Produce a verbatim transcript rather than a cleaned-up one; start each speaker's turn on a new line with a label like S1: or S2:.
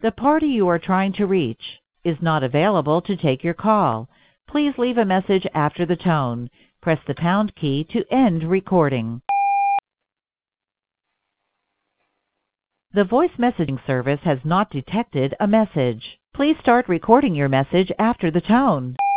S1: The party you are trying to reach is not available to take your call. Please leave a message after the tone. Press the pound key to end recording. The voice messaging service has not detected a message. Please start recording your message after the tone.